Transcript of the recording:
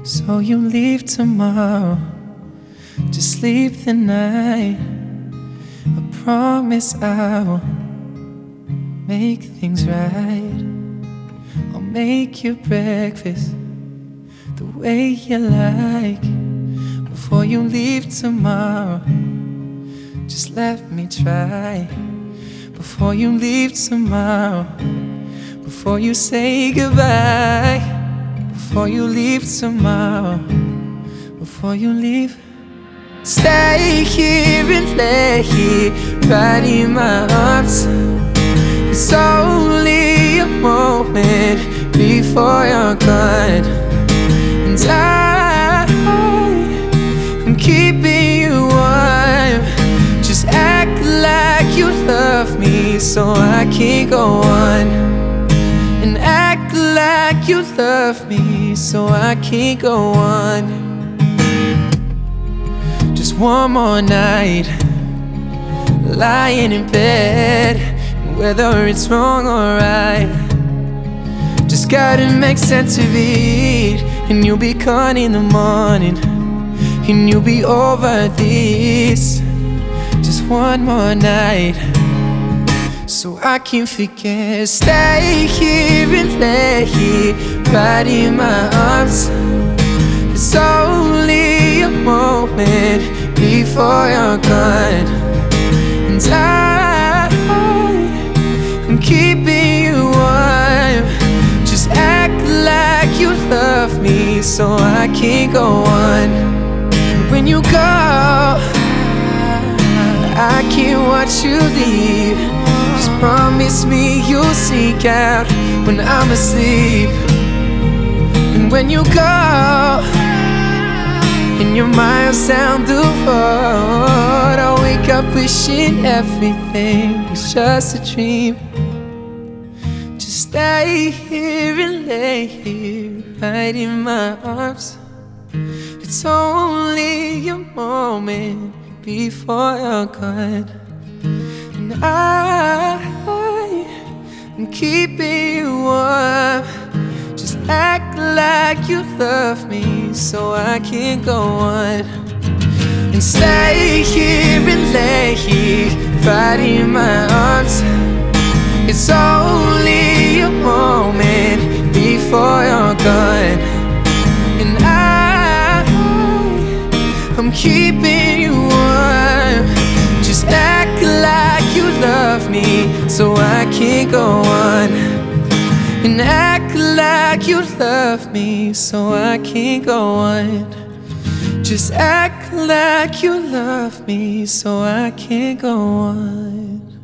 So you leave tomorrow, just sleep the night. I promise I will make things right. I'll make you breakfast the way you like. Before you leave tomorrow, just let me try. Before you leave tomorrow, before you say goodbye, before you leave tomorrow, before you leave, stay here and lay here right in my arms. It's only a moment before you're gone, and I'm keeping you warm. Just act like you love me so I can go on, and act like you love me so I can go on. Just one more night, lying in bed, and whether it's wrong or right, just gotta make sense of it. And you'll be gone in the morning, and you'll be over this. Just one more night, so I can forget. Stay here and lay here right in my arms. It's only a moment before you're gone, and I'm keeping you warm. Just act like you love me so I can go on. When you go, I can't watch you leave. Just promise me you'll seek out when I'm asleep. And when you go, and you're miles down the road, I'll wake up wishing everything was just a dream. Just stay here and lay here right in my arms. It's only a moment before you're gone, and I'm keeping you warm. Just act like you love me so I can go on, and stay here and lay here right in my arms. It's only a moment before you're gone, and I'm keeping you warm. Just act like you love me so I can go on, and act like you love me so I can go on. Just act like you love me so I can go on.